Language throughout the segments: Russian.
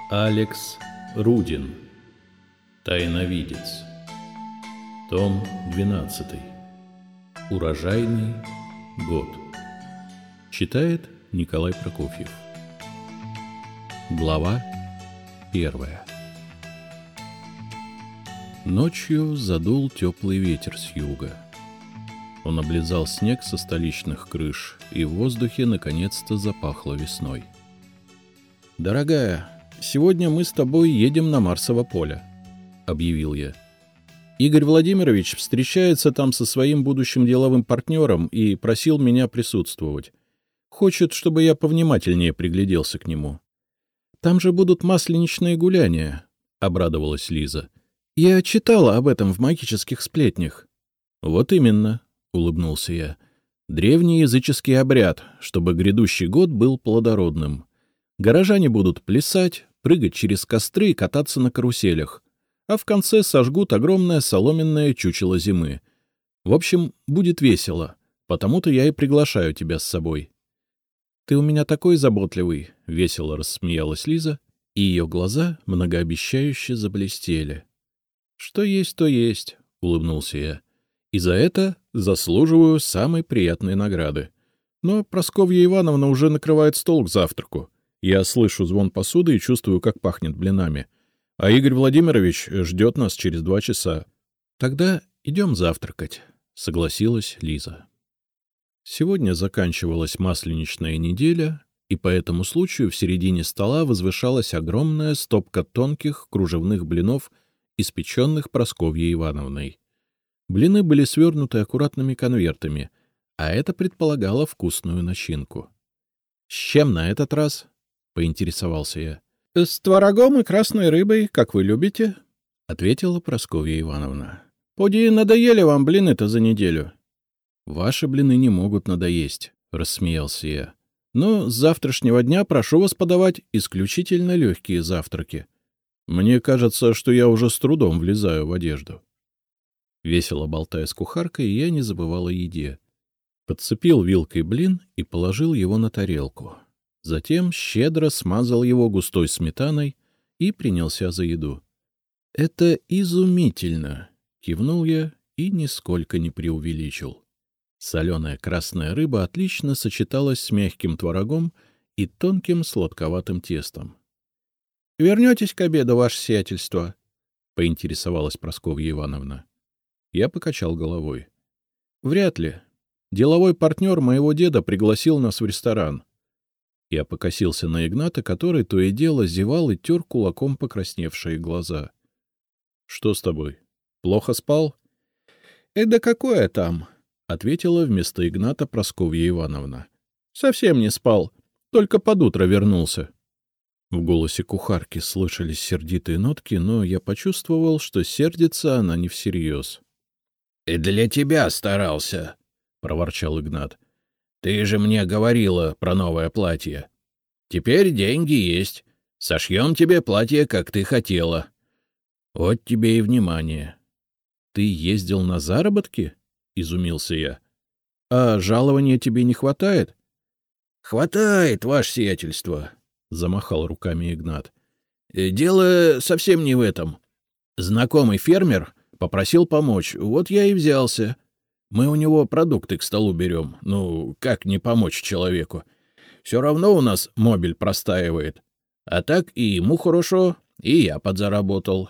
Алекс Рудин. Тайновидец. Том 12. Урожайный год. Читает Николай Прокофьев. Глава 1. Ночью задул теплый ветер с юга. Он облизал снег со столичных крыш, и в воздухе наконец-то запахло весной. «Дорогая, сегодня мы с тобой едем на Марсово поле», — объявил я. «Игорь Владимирович встречается там со своим будущим деловым партнером и просил меня присутствовать. Хочет, чтобы я повнимательнее пригляделся к нему». «Там же будут масленичные гуляния», — обрадовалась Лиза. «Я читала об этом в магических сплетнях». «Вот именно», — улыбнулся я. «Древний языческий обряд, чтобы грядущий год был плодородным. Горожане будут плясать, прыгать через костры и кататься на каруселях, а в конце сожгут огромное соломенное чучело зимы. В общем, будет весело, потому-то я и приглашаю тебя с собой». «Ты у меня такой заботливый», — весело рассмеялась Лиза, и ее глаза многообещающе заблестели. «Что есть, то есть», — улыбнулся я. «И за это заслуживаю самой приятной награды. Но Прасковья Ивановна уже накрывает стол к завтраку. Я слышу звон посуды и чувствую, как пахнет блинами. А Игорь Владимирович ждет нас через 2 часа». «Тогда идем завтракать», — согласилась Лиза. Сегодня заканчивалась масленичная неделя, и по этому случаю в середине стола возвышалась огромная стопка тонких кружевных блинов, испеченных Прасковьей Ивановной. Блины были свернуты аккуратными конвертами, а это предполагало вкусную начинку. «С чем на этот раз?» — поинтересовался я. «С творогом и красной рыбой, как вы любите», — ответила Прасковья Ивановна. «Поди, надоели вам блины-то за неделю». «Ваши блины не могут надоесть», — рассмеялся я. «Но с завтрашнего дня прошу вас подавать исключительно легкие завтраки. Мне кажется, что я уже с трудом влезаю в одежду». Весело болтая с кухаркой, я не забывал о еде. Подцепил вилкой блин и положил его на тарелку. Затем щедро смазал его густой сметаной и принялся за еду. «Это изумительно!» — кивнул я и нисколько не преувеличил. Соленая красная рыба отлично сочеталась с мягким творогом и тонким сладковатым тестом. — Вернетесь к обеду, ваше сиятельство? — поинтересовалась Прасковья Ивановна. Я покачал головой. — Вряд ли. Деловой партнер моего деда пригласил нас в ресторан. Я покосился на Игната, который то и дело зевал и тер кулаком покрасневшие глаза. — Что с тобой? Плохо спал? — Да какое там? — ответила вместо Игната Прасковья Ивановна. — Совсем не спал, только под утро вернулся. В голосе кухарки слышались сердитые нотки, но я почувствовал, что сердится она не всерьез. — И для тебя старался, — проворчал Игнат. — Ты же мне говорила про новое платье. Теперь деньги есть. Сошьем тебе платье, как ты хотела. Вот тебе и внимание. — Ты ездил на заработки? — изумился я. — А жалования тебе не хватает? — Хватает, ваше сиятельство, — замахал руками Игнат. — Дело совсем не в этом. Знакомый фермер попросил помочь, вот я и взялся. Мы у него продукты к столу берем. Ну, как не помочь человеку? Все равно у нас мобиль простаивает. А так и ему хорошо, и я подзаработал.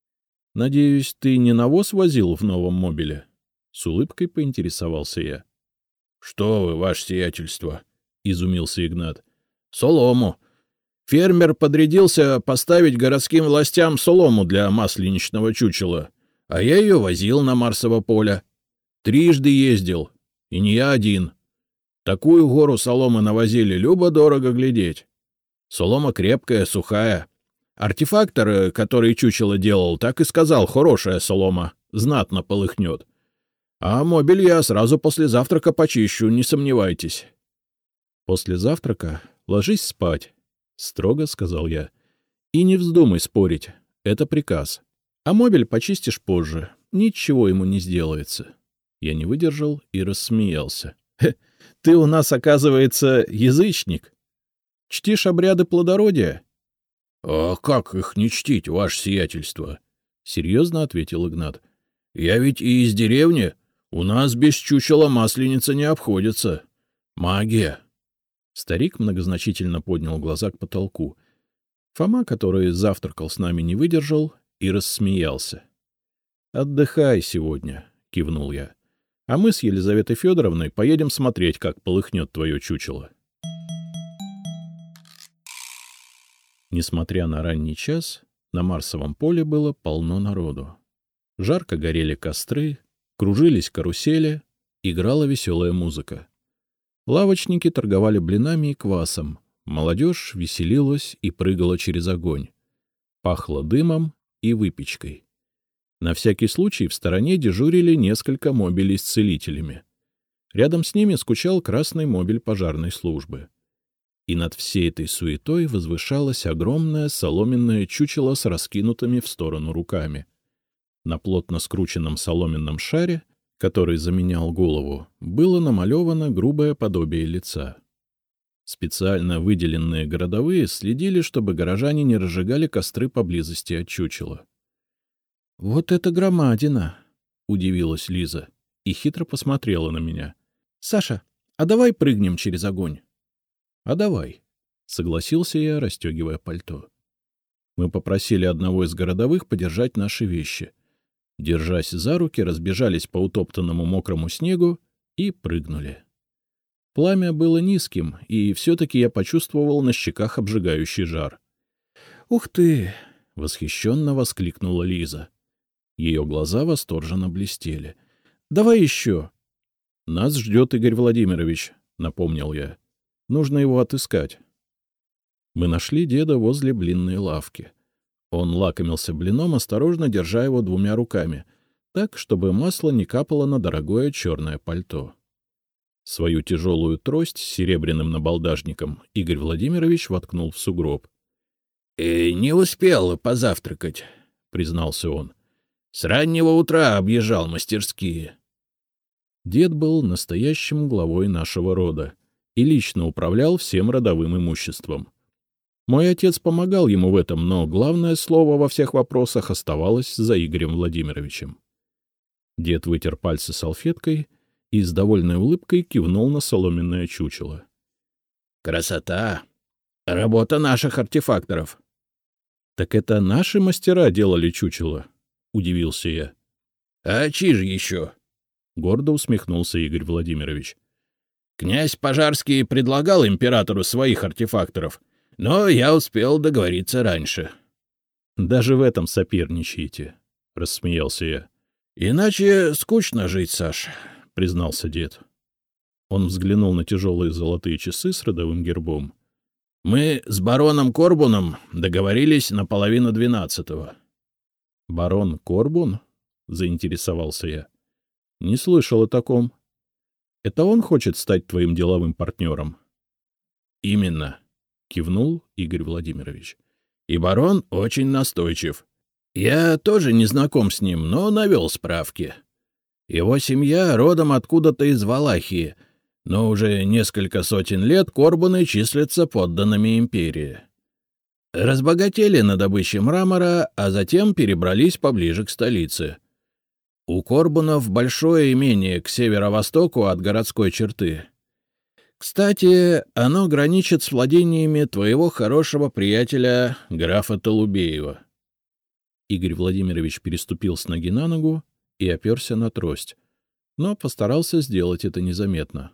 — Надеюсь, ты не навоз возил в новом мобиле? С улыбкой поинтересовался я. — Что вы, ваше сиятельство? — изумился Игнат. — Солому. Фермер подрядился поставить городским властям солому для масленичного чучела, а я ее возил на Марсово поле. 3 ездил, и не я один. Такую гору соломы навозили, любо-дорого глядеть. Солома крепкая, сухая. Артефактор, который чучело делал, так и сказал: хорошая солома, знатно полыхнет. А мобиль я сразу после завтрака почищу, не сомневайтесь. — После завтрака ложись спать, — строго сказал я. — И не вздумай спорить, это приказ. А мобиль почистишь позже, ничего ему не сделается. Я не выдержал и рассмеялся. — Ты у нас, оказывается, язычник. Чтишь обряды плодородия? — А как их не чтить, ваше сиятельство? — серьезно ответил Игнат. — Я ведь и из деревни. У нас без чучела масленица не обходится. Магия. Старик многозначительно поднял глаза к потолку. Фома, который завтракал с нами, не выдержал и рассмеялся. — Отдыхай сегодня, — кивнул я. — А мы с Елизаветой Федоровной поедем смотреть, как полыхнет твое чучело. Несмотря на ранний час, на Марсовом поле было полно народу. Жарко горели костры, кружились карусели, играла веселая музыка. Лавочники торговали блинами и квасом, молодежь веселилась и прыгала через огонь. Пахло дымом и выпечкой. На всякий случай в стороне дежурили несколько мобилей с целителями. Рядом с ними скучал красный мобиль пожарной службы. И над всей этой суетой возвышалось огромное соломенное чучело с раскинутыми в сторону руками. На плотно скрученном соломенном шаре, который заменял голову, было намалевано грубое подобие лица. Специально выделенные городовые следили, чтобы горожане не разжигали костры поблизости от чучела. — Вот это громадина! — удивилась Лиза и хитро посмотрела на меня. — Саша, а давай прыгнем через огонь? — А давай, — согласился я, расстегивая пальто. Мы попросили одного из городовых подержать наши вещи. Держась за руки, разбежались по утоптанному мокрому снегу и прыгнули. Пламя было низким, и все-таки я почувствовал на щеках обжигающий жар. — Ух ты! — восхищенно воскликнула Лиза. Ее глаза восторженно блестели. — Давай еще! — Нас ждет Игорь Владимирович, — напомнил я. — Нужно его отыскать. Мы нашли деда возле блинной лавки. Он лакомился блином, осторожно держа его двумя руками, так, чтобы масло не капало на дорогое черное пальто. Свою тяжелую трость с серебряным набалдажником Игорь Владимирович воткнул в сугроб. — Не успел позавтракать, — признался он. — С раннего утра объезжал мастерские. Дед был настоящим главой нашего рода и лично управлял всем родовым имуществом. Мой отец помогал ему в этом, но главное слово во всех вопросах оставалось за Игорем Владимировичем. Дед вытер пальцы салфеткой и с довольной улыбкой кивнул на соломенное чучело. — Красота! Работа наших артефакторов. — Так это наши мастера делали чучело? — удивился я. — А чьи же еще? — гордо усмехнулся Игорь Владимирович. — Князь Пожарский предлагал императору своих артефакторов, но я успел договориться раньше. — Даже в этом соперничаете, — рассмеялся я. — Иначе скучно жить, Саш, — признался дед. Он взглянул на тяжелые золотые часы с родовым гербом. — Мы с бароном Корбуном договорились на 11:30. — Барон Корбун? — заинтересовался я. — Не слышал о таком. Это он хочет стать твоим деловым партнером? — Именно, — кивнул Игорь Владимирович. — И барон очень настойчив. Я тоже не знаком с ним, но навел справки. Его семья родом откуда-то из Валахии, но уже несколько сотен лет Корбуны числятся подданными империи. Разбогатели на добыче мрамора, а затем перебрались поближе к столице. У Корбунов большое имение к северо-востоку от городской черты. Кстати, оно граничит с владениями твоего хорошего приятеля, графа Толубеева. Игорь Владимирович переступил с ноги на ногу и оперся на трость, но постарался сделать это незаметно.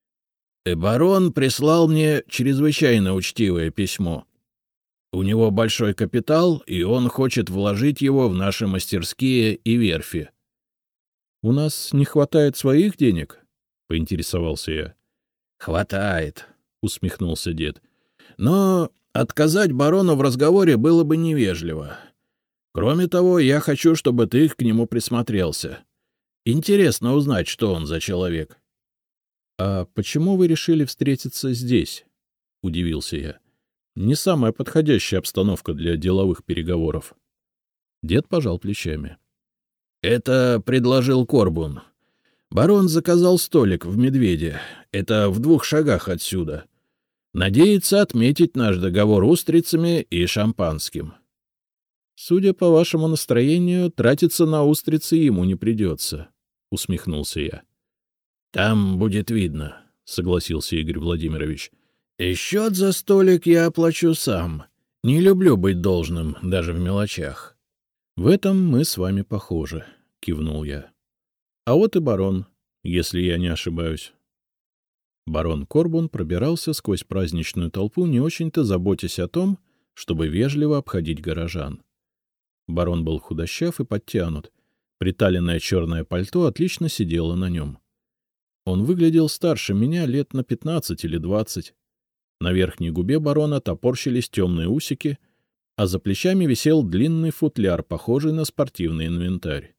Барон прислал мне чрезвычайно учтивое письмо. У него большой капитал, и он хочет вложить его в наши мастерские и верфи. — У нас не хватает своих денег? — поинтересовался я. — Хватает, — усмехнулся дед. — Но отказать барону в разговоре было бы невежливо. Кроме того, я хочу, чтобы ты к нему присмотрелся. Интересно узнать, что он за человек. — А почему вы решили встретиться здесь? — удивился я. — Не самая подходящая обстановка для деловых переговоров. Дед пожал плечами. — Это предложил Корбун. Барон заказал столик в «Медведе». Это в 2 шагах отсюда. Надеется отметить наш договор устрицами и шампанским. Судя по вашему настроению, тратиться на устрицы ему не придется, — усмехнулся я. — Там будет видно, — согласился Игорь Владимирович. — И счет за столик я оплачу сам. Не люблю быть должным даже в мелочах. — В этом мы с вами похожи, — кивнул я. — А вот и барон, если я не ошибаюсь. Барон Корбун пробирался сквозь праздничную толпу, не очень-то заботясь о том, чтобы вежливо обходить горожан. Барон был худощав и подтянут. Приталенное черное пальто отлично сидело на нем. Он выглядел старше меня лет на 15 или 20. На верхней губе барона топорщились темные усики, а за плечами висел длинный футляр, похожий на спортивный инвентарь.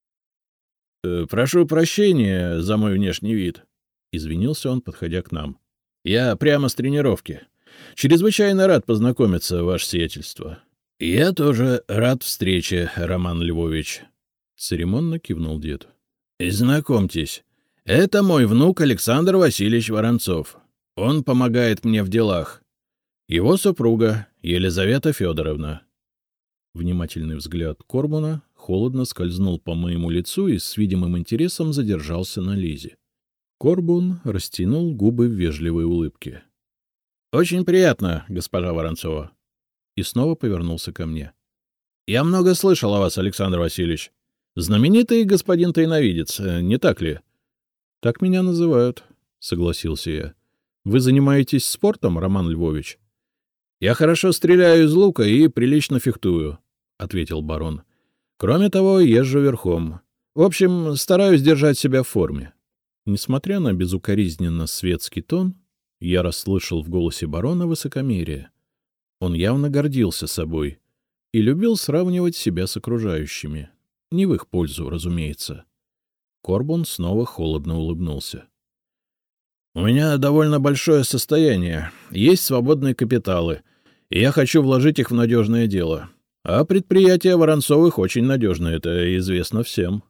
— Прошу прощения за мой внешний вид, — извинился он, подходя к нам. — Я прямо с тренировки. Чрезвычайно рад познакомиться, ваше сиятельство. — Я тоже рад встрече, Роман Львович, — церемонно кивнул дед. — Знакомьтесь, это мой внук Александр Васильевич Воронцов. Он помогает мне в делах. Его супруга Елизавета Федоровна. Внимательный взгляд Корбуна холодно скользнул по моему лицу и с видимым интересом задержался на Лизе. Корбун растянул губы в вежливой улыбке. — Очень приятно, госпожа Воронцова. И снова повернулся ко мне. — Я много слышал о вас, Александр Васильевич. Знаменитый господин тайновидец, не так ли? — Так меня называют, — согласился я. — Вы занимаетесь спортом, Роман Львович? — Я хорошо стреляю из лука и прилично фехтую, — ответил барон. — Кроме того, езжу верхом. В общем, стараюсь держать себя в форме. Несмотря на безукоризненно светский тон, я расслышал в голосе барона высокомерие. Он явно гордился собой и любил сравнивать себя с окружающими. Не в их пользу, разумеется. Корбун снова холодно улыбнулся. — У меня довольно большое состояние, есть свободные капиталы, и я хочу вложить их в надежное дело. А предприятие Воронцовых очень надежное, это известно всем.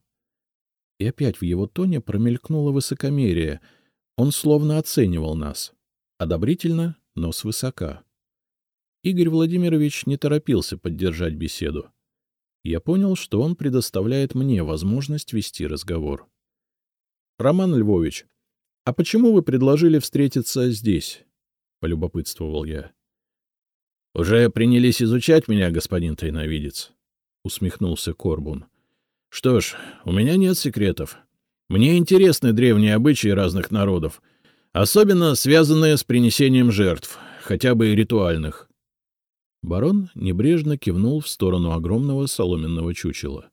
И опять в его тоне промелькнуло высокомерие. Он словно оценивал нас. Одобрительно, но свысока. Игорь Владимирович не торопился поддержать беседу. Я понял, что он предоставляет мне возможность вести разговор. — Роман Львович, а почему вы предложили встретиться здесь? — полюбопытствовал я. — Уже принялись изучать меня, господин тайновидец? — усмехнулся Корбун. — Что ж, у меня нет секретов. Мне интересны древние обычаи разных народов, особенно связанные с принесением жертв, хотя бы и ритуальных. Барон небрежно кивнул в сторону огромного соломенного чучела.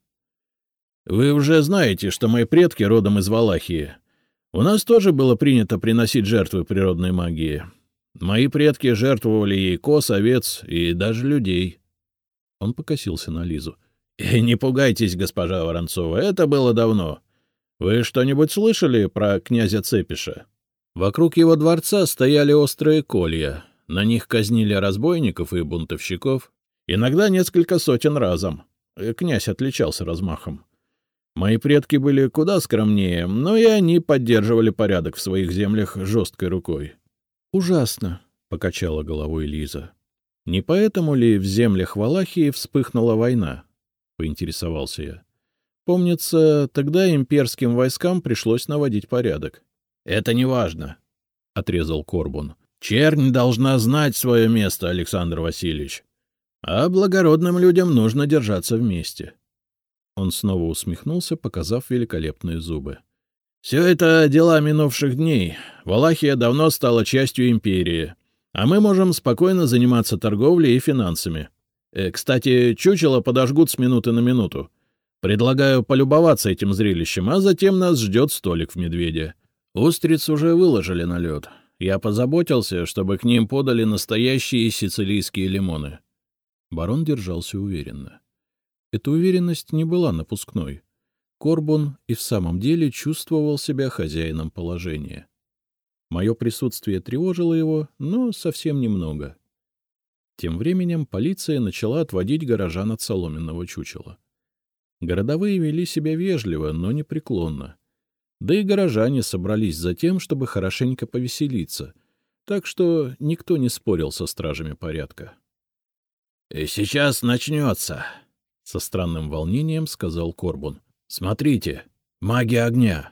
— Вы уже знаете, что мои предки родом из Валахии. У нас тоже было принято приносить жертвы природной магии. Мои предки жертвовали ей коз, овец и даже людей. Он покосился на Лизу. — Не пугайтесь, госпожа Воронцова, это было давно. Вы что-нибудь слышали про князя Цепиша? Вокруг его дворца стояли острые колья. На них казнили разбойников и бунтовщиков. Иногда несколько сотен разом. Князь отличался размахом. Мои предки были куда скромнее, но и они поддерживали порядок в своих землях жесткой рукой. — Ужасно, — покачала головой Лиза. — Не поэтому ли в землях Валахии вспыхнула война? — поинтересовался я. Помнится, тогда имперским войскам пришлось наводить порядок. — Это не важно, — отрезал Корбун. — Чернь должна знать свое место, Александр Васильевич. А благородным людям нужно держаться вместе. Он снова усмехнулся, показав великолепные зубы. — Все это дела минувших дней. Валахия давно стала частью империи, а мы можем спокойно заниматься торговлей и финансами. Кстати, чучело подожгут с минуты на минуту. Предлагаю полюбоваться этим зрелищем, а затем нас ждет столик в «Медведе». Устриц уже выложили на лед. Я позаботился, чтобы к ним подали настоящие сицилийские лимоны. Барон держался уверенно. Эта уверенность не была напускной. Корбун и в самом деле чувствовал себя хозяином положения. Мое присутствие тревожило его, но совсем немного. Тем временем полиция начала отводить горожан от соломенного чучела. Городовые вели себя вежливо, но непреклонно. Да и горожане собрались за тем, чтобы хорошенько повеселиться, так что никто не спорил со стражами порядка. — И сейчас начнется, — со странным волнением сказал Корбун. — Смотрите, маги огня!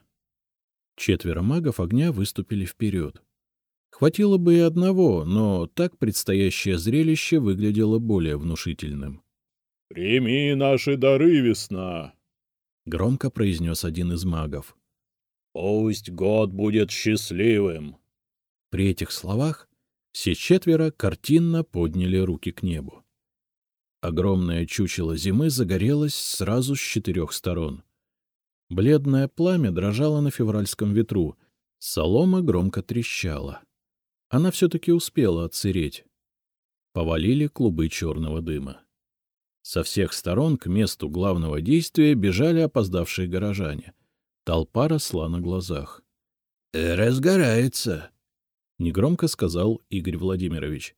4 магов огня выступили вперед. Хватило бы и одного, но так предстоящее зрелище выглядело более внушительным. — Прими наши дары, весна! — громко произнес один из магов. — Пусть год будет счастливым! При этих словах все 4 картинно подняли руки к небу. Огромное чучело зимы загорелось сразу с 4 сторон. Бледное пламя дрожало на февральском ветру, солома громко трещала. Она все-таки успела отсыреть. Повалили клубы черного дыма. Со всех сторон к месту главного действия бежали опоздавшие горожане. Толпа росла на глазах. — Разгорается, — негромко сказал Игорь Владимирович.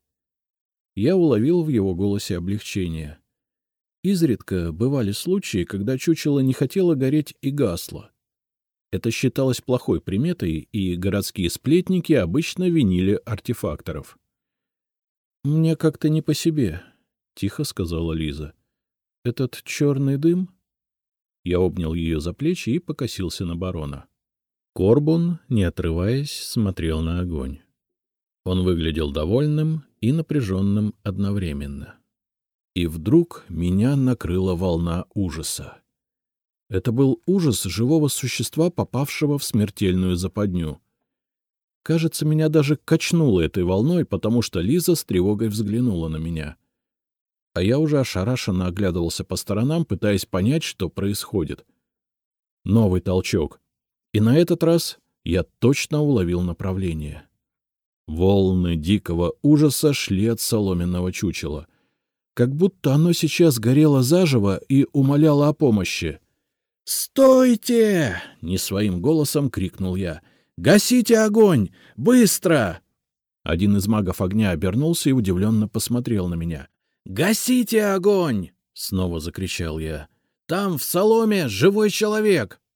Я уловил в его голосе облегчение. Изредка бывали случаи, когда чучело не хотело гореть и гасло. Это считалось плохой приметой, и городские сплетники обычно винили артефакторов. — Мне как-то не по себе, — тихо сказала Лиза. — Этот черный дым? Я обнял ее за плечи и покосился на барона. Корбун, не отрываясь, смотрел на огонь. Он выглядел довольным и напряженным одновременно. И вдруг меня накрыла волна ужаса. Это был ужас живого существа, попавшего в смертельную западню. Кажется, меня даже качнуло этой волной, потому что Лиза с тревогой взглянула на меня. А я уже ошарашенно оглядывался по сторонам, пытаясь понять, что происходит. Новый толчок. И на этот раз я точно уловил направление. Волны дикого ужаса шли от соломенного чучела. Как будто оно сейчас горело заживо и умоляло о помощи. «Стойте!» — не своим голосом крикнул я. «Гасите огонь! Быстро!» Один из магов огня обернулся и удивленно посмотрел на меня. «Гасите огонь!» — снова закричал я. «Там в соломе живой человек!»